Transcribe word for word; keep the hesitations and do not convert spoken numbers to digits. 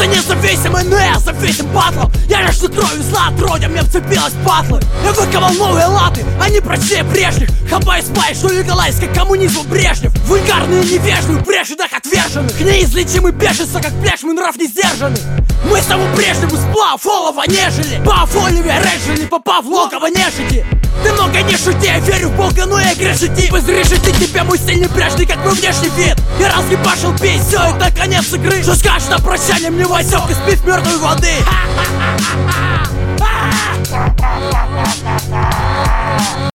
Это независимый, но я зависим батлом. Я лишь кровью зла отродья, мне вцепилась патлы. Я выковал новые латы, они прочнее прежних. Хаба и спай, что легалайз, как коммунизм Брежнев. Вульгарные невежливые, брешенных отверженных. Неизлечимый бешенство, как плешмый нрав не сдержанный. Мы саму прежнему сплав, олова нежели. По Оливия Реджели, попав в логово нежити. Ты много не шути, я верю в Бога, но я грешити. Возрешити тебя мой стиль не прежний, как мой внешний вид. Я разъебашил пить, все, это конец игры. Что скажешь на прощание, мне Васек и спит мертвой воды.